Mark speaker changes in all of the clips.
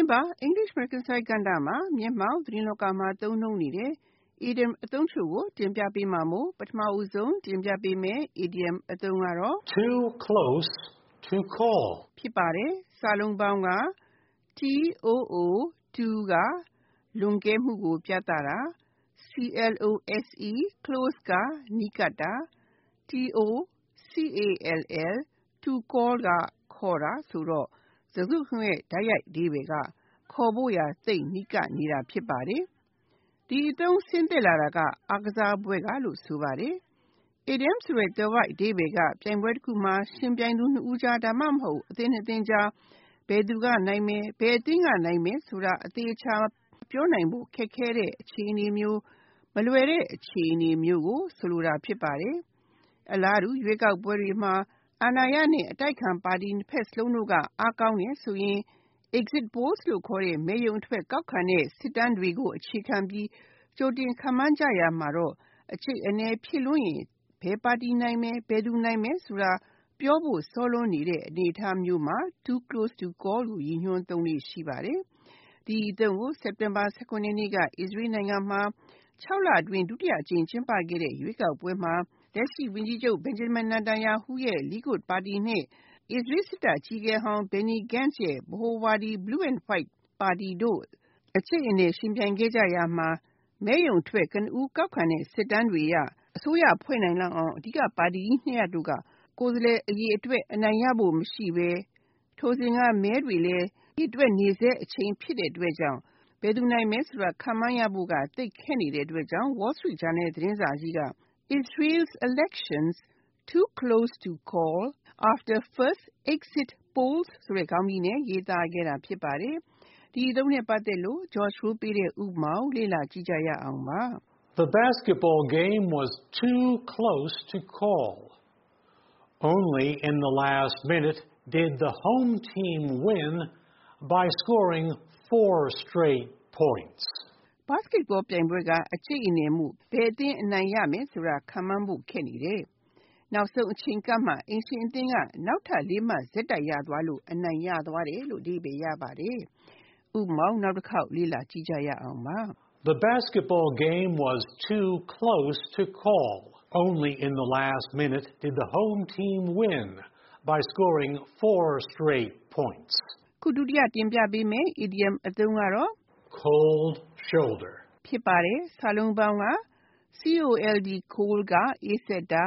Speaker 1: ပါ English American Side ကဏ္ဍမှာမြန်မာသတင်းလောကမှာသုံးနှုန်းနေတဲ့ idiom အသုံးချို့ကိုတင်ပြပေးမှာမို့ပထမဦးဆုံးတင်ပြပေးမယ် idiom အသုံးကတော့
Speaker 2: too close to call
Speaker 1: ဖြစ်ပါတယ်။စာလုံးပေါင်းက too ကလွန်ကဲမှုကိုပြသတာ close close ကနီးကပ်တာ tocall to call ကခေါ်တာဆိုတော့စကားစုတခုရဲ့တိုက်ရိုက်အဓိပ္ပာယ်ကခေါ်ဖို့ရာသိပ်နီးကပ်နေတာဖြစ်ပါတယ်။ဒီအသုံးဆင်းသက်လာတာကအားကစားပွဲကလို့ဆိုပါတယ်။ idiom ဆိုတဲ့သွယ်ဝိုက်အဓိပ္ပာယ်ကပြိုင်ပွဲတစ်ခုမှာရှင်ပြိုင်သူနှစ်ဦးကြားဒါမှမဟုတ်အသင်းနှစ်သင်းကြားဘယ်သူကနိုင်မယ်ဘယ်အသင်းကနိုင်မယ်ဆိုတာအသေးချာပြောနိုင်ဖို့ခက်ခဲတဲ့အခြေအနေမျိုးမလွယ်တဲ့အခြေအနေမျိုးကိုဆိုလိုတာဖြစ်ပါတယ်။အလားတူရွေးကောက်ပွဲတွေမှာအာဏာရနဲ့အတိုက်ခံပါတီနှစ်ဖက်စလုံးတို့ကအားကောင်းတယ်ဆိုရင် exit polls လို့ခေါ်တဲ့မဲရုံထွက်ကောက်ခံတဲ့စစ်တမ်းတွေကိုအခြေခံပြီးကြိုတင်ခန့်မှန်းကြရမှာတော့အချိတ်အနယ်ဖြစ်လွန်းရင်ဘယ်ပါတီနိုင်မယ်ဘယ်သူနိုင်မယ်ဆိုတာပြောဖို့စောလွန်းနေတဲ့အနေအထားမျိုးမှာ too close to call ကိုရည်ညွှန်းသုံးလေ့ရှိပါတယ်။ဒီအသုံးကိုစက်တင်ဘာ19ရက်နေ့ကအစ္စရေးနိုင်ငံမှာ6လအတွင်းဒုတိယအကြိမ်ကျင်းပခဲ့တဲ့ရွေးကောက်ပွဲမှာလက်ရှိဝန်ကြီးချုပ် Benjamin Netanyahu ရဲ့ Likud ပါတီနဲ့အစ္စရေးစစ်တပ်အကြီးအကဲဟောင်း Benny Gantz ရဲ့ဗဟိုဝါဒီ Blue and White ပါတီတို့အကျိတ်အနယ်ယှဉ်ပြိုင်ခဲ့ကြရာမှာမဲရုံထွက်ကနဦးကောက်ခံတဲ့စစ်တမ်းတွေအရအစိုးရဖွဲ့နိုင်လောက်အောင်အဓိကပါတီကြီးနှစ်ရပ်တို့ကကိုယ်စားလှယ်အရေအတွက်အနိုင်ရဖို့မရှိဘဲထိုစဉ်ကမဲတွေလည်းရေတွက်နေဆဲအချိန်ဖြစ်တဲ့အတွက်ကြောင့်ဘယ်သူနိုင်မဲဆိုတာခန့်မှန်းရဖို့ကသိပ်ခက်နေတဲ့အတွက်ကြောင့် Wall Street Journal သတင်းစာကြီးက Israel's elections too close to call after first exit polls ဆိုတဲ့ခေါင်းကြီးနဲ့ရေးသားခဲ့တာဖြစ်ပါတယ်။ဒီအသုံးနဲ့ပတ်သက်လို့ George Wu ပေးတဲ့ဥပမာကိုလေ့လာကြည့်ကြရအောင်ပါ
Speaker 2: ။ The basketball game was too close to call. Only in the last minute did the home team win by scoring 4 straight points.
Speaker 1: Basketball ပြိုင်ပွဲကအကျိတ်အနယ်မှုဘယ်အသင်းအနိုင်ရမယ်ဆိုတာခန့်မှန်းဖို့ခက်နေတယ်။နောက်ဆုံးအချိန်ကမှအိမ်ရှင်အသင်းကနောက်ထပ်၄မှတ်ဆက်တိုက်ရသွားလို့အနိုင်ရသွားတယ်လို့အဓိပ္ပာယ်ရပါတယ်။ဥပမာနောက်တစ်ခေါက်လေ့လာကြည့်ကြရအောင်ပါ
Speaker 2: ။ The basketball game was too close to call. Only in the last minute did the home team win by scoring 4 straight points.
Speaker 1: ခုဒုတိယတင်ပြပေးမယ် idiom အသုံးကတော့
Speaker 2: cold shoulder
Speaker 1: ဖြစ်ပါတယ်။စာလုံးပေါင်းက cold cold ကအေးစက်တာ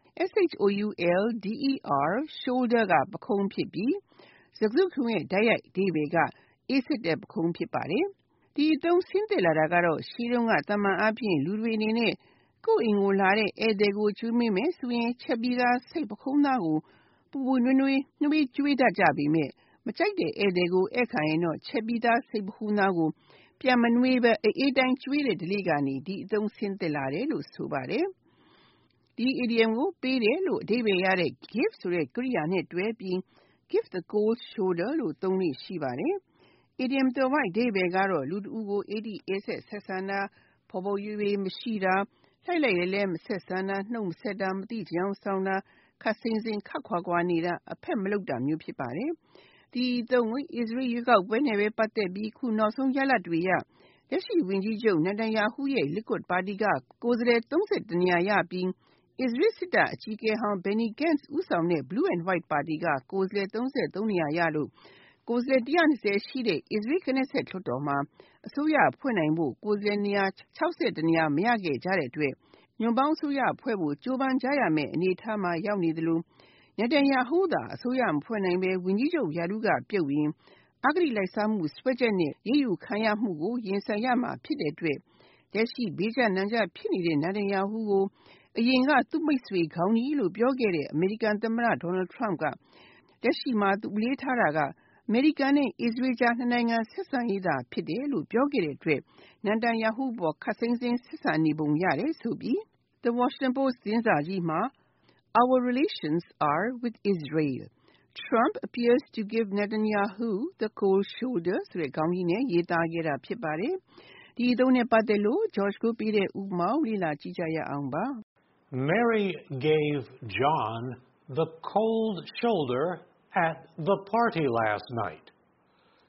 Speaker 1: shoulder shoulder ကပခုံးဖြစ်ပြီးစကားစုတခုရဲ့တိုက်ရိုက်အဓိပ္ပာယ်ကအေးစက်တဲ့ပခုံးဖြစ်ပါတယ်။ဒီအသုံးဆင်းသက်လာတာကတော့ရှင်းတုန်းကတမန်အားဖြင့်လူတွေအနေနဲ့ကိုယ့်အိမ်ကိုလာတဲ့ဧည့်သည်ကိုကျွေးမွေးမယ်ဆိုရင်ချက်ပြီးသားစိတ်ပခုံးသားကိုပူပူနွေးနွေးနှွေးကျွေးတတ်ကြပေမဲ့မကြိုက်တဲ့ဧည့်သည်ကိုဧည့်ခံရင်တော့ချက်ပြီးသားစိတ်ပခုံးသားကိုပြန်မနှွေးပဲအေးတိုင်းကျွေးတဲ့ဓလေ့ကနေဒီအသုံးဆင်းသက်လာတယ်လို့ဆိုပါတယ်။ဒီ idiom ကိုပေးတယ်လို့အဓိပ္ပာယ်ရတဲ့ give ဆိုတဲ့ကရိယာနဲ့တွဲပြီး give the cold shoulder လို့သုံးလို့ရှိပါတယ်။ idiom သွယ်ဝိုက်အဓိပ္ပာယ်ကတော့လူတစ်ဦးကိုအေးတိအေးဆက်ဆက်ဆံတာဖော်ဖော်ရွေရွေမရှိတာလှိုက်လိုက်လဲမဆက်ဆံတာနှုတ်မဆက်တာမသိကြအောင်ဆောင်တာခပ်စိမ့်စိမ့်ခပ်ခွာခွာနေတာအဖက်မလုပ်တာမျိုးဖြစ်ပါတယ်။ဒီအသုံးကိုအစ္စရေးရွေးကောက်ပွဲနဲ့ပဲပတ်သက်ပြီးခုနောက်ဆုံးရလဒ်တွေရလက်ရှိဝန်ကြီးချုပ် Netanyahu ရဲ့ Likud ပါတီကကိုယ်စားလှယ်31နေရာရပြီးအစ္စရေးစစ်တပ်အကြီးအကဲဟောင်း Benny Gantz ဦးဆောင်တဲ့ Blue and White ပါတီကကိုယ်စားလှယ်33နေရာရလို့ကိုယ်စားလှယ်120ရှိတဲ့အစ္စရေး Knesset လွှတ်တော်မှာအစိုးရဖွဲ့နိုင်ဖို့ကိုယ်စားလှယ်နေရာ61နေရာမရခဲ့ကြတဲ့အတွက်ညွန့်ပေါင်းအစိုးရဖွဲ့ဖို့ကြိုးပမ်းကြရမယ့်အနေအထားမှာရောက်နေသလို Netanyahu သာအစိုးရမဖွဲ့နိုင်ပဲဝန်ကြီးချုပ်ရာထူးကပြုတ်ရင်အဂတိလိုက်စားမှုစွဲချက်နဲ့ရေးယူခံရမှုကိုရင်ဆိုင်ရမှာဖြစ်တဲ့အတွက်လက်ရှိဘေးကျနံကျဖြစ်နေတဲ့ Netanyahu ကိုအရင်ကသူ့မိတ်ဆွေခေါင်းကြီးလို့ပြောခဲ့တဲ့အမေရိကန်သမ္မတ Donald Trump ကလက်ရှိမှာသူအလေးထားတာကအမေရိကန်နဲ့အစ္စရေးကြားနှစ်နိုင်ငံဆက်ဆံရေးသာဖြစ်တယ်လို့ပြောခဲ့တဲ့အတွက် Netanyahu ပေါ်ခပ်စိမ့်စိမ့်ဆက်ဆံနေပုံရတယ်ဆိုပြီး The Washington Post သတင်းစာကြီးမှာ Our relations are with Israel. Trump appears to give Netanyahu the cold shoulder ဆိုတဲ့ခေါင်းကြီးနဲ့ရေးသားခဲ့တာဖြစ်ပါတယ်။ဒီအသုံးနဲ့ပတ်သက်လို့ George ကိုပေးတဲ့ဥပမာကိုလေ့လာကြည့်ကြရအောင်ပါ
Speaker 2: ။ Mary gave John the cold shoulder at the party last night.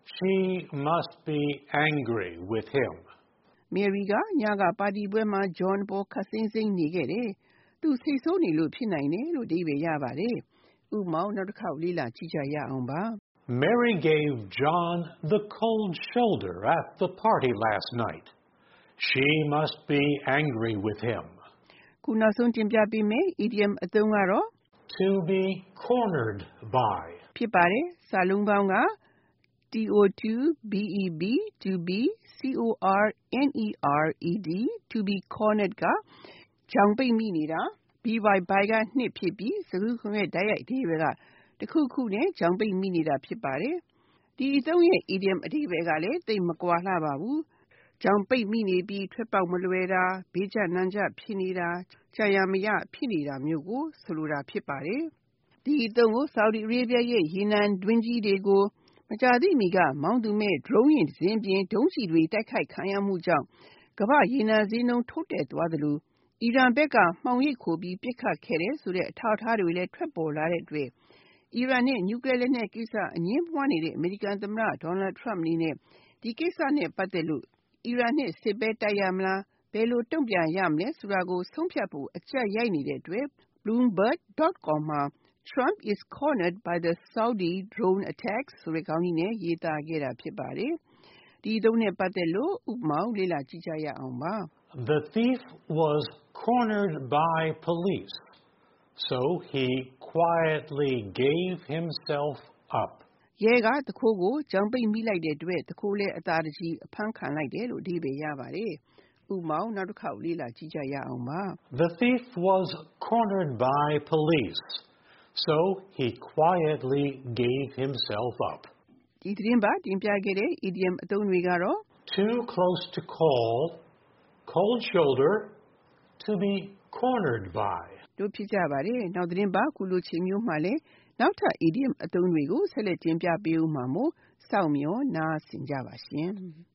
Speaker 2: She must be angry with him.
Speaker 1: Mary ကညကပါတီပွဲမှာ John ပေါ်ခပ်စိမ့်စိမ့်နေခဲ့တယ်။သူစိတ်ဆိုးနေလို့ဖြစ်နိုင်တယ်လို့အဓိပ္ပာယ်ရပါတယ်။ဥပမာနောက်တစ်ခေါက်လေ့လာကြည့်ကြရအောင်ပါ။
Speaker 2: Mary gave John the cold shoulder at the party last night. She must be angry with him.
Speaker 1: ခုနောက်ဆုံးတင်ပြပေးမယ် idiom အသုံးကတော့
Speaker 2: To be cornered by.
Speaker 1: ဖြစ်ပါတယ်။စာလုံးပေါင်းက to-be-b to be cornered to be cornered ကကြောင်ပိတ်မိနေတာ by ကနှစ်ဖြစ်ပြီးစကားခုရဲ့တိုက်ရိုက်အဓိပ္ပာယ်ကတစ်ခုခုနဲ့ကြောင်ပိတ်မိနေတာဖြစ်ပါတယ်။ဒီအသုံးရဲ့ idiom အဓိပ္ပာယ်ကလည်းသိပ်မကွာလှပါဘူး။ကြောင်ပိတ်မိနေပြီးထွက်ပေါက်မလွယ်တာဘေးကျနံကျဖြစ်နေတာကြာရမရဖြစ်နေတာမျိုးကိုဆိုလိုတာဖြစ်ပါတယ်။ဒီအသုံးကို Saudi Arabia ရဲ့ရေနံတွင်းကြီးတွေကိုမကြာသေးမီကမောင်းသူမဲ့ drone ယာဉ်တစ်စင်းပြင်ဒုံးကျည်တွေတိုက်ခိုက်ခံရမှုကြောင့်ကမ္ဘာရေနံဈေးနှုန်းထိုးတက်သွားသလိုအီရန်ဘက်ကမှောင်ရိပ်ခိုပြီးပစ်ခတ်ခဲ့တဲ့ဆိုတဲ့အထောက်အထားတွေလည်းထွက်ပေါ်လာတဲ့အတွက်အီရန်နဲ့နျူကလ িয়ার လက်နက်ကိစ္စအငြင်းပွားနေတဲ့အမေရိကန်သမ္မတ Donald Trump အနေနဲ့ဒီကိစ္စနဲ့ပတ်သက်လို့အီရန်နဲ့စစ်ပဲတိုက်ရမလားဘယ်လိုတုံ့ပြန်ရမလဲဆိုတာကိုဆုံးဖြတ်ဖို့အကြပ်ရိုက်နေတဲ့အတွက် Bloomberg.com မှာ Trump is cornered by the Saudi drone attacks ဆိုတဲ့ခေါင်းကြီးနဲ့ရေးသားခဲ့တာဖြစ်ပါတယ်။ဒီအသုံးနဲ့ပတ်သက်လို့ဥပမာလေ့လာကြည့်ကြရအောင်ပါ။
Speaker 2: The thief was cornered by police, so he quietly gave himself up.
Speaker 1: ရဲကတခိုးကိုကြောင်ပိတ်မိလိုက်တဲ့အတွက်တခိုးလည်းအသာတကြီးအဖမ်းခံလိုက်တယ်လို့အဓိပ္ပာယ်ရပါတယ်။ဥပမာနောက်တစ်ခေါက်လေ့လာကြည့်ကြရအောင်ပါ။
Speaker 2: The thief was cornered by police, so he quietly gave himself up.
Speaker 1: ဒီသတင်းပတ်တင်ပြခဲ့တဲ့ idiom အသုံးတွေကတော့
Speaker 2: Too close to call, cold shoulder, to be cornered by.
Speaker 1: တို့ဖြစ်ကြပါတယ်။နောက်သတင်းပတ်ခုလိုချိန်မျိုးမှာလည်းနောက်ထပ် idiom အသုံးတွေကိုဆက်လက်တင်ပြပေးဦးမှာမို့စောင့်မျှော်နားဆင်ကြပါရှင်။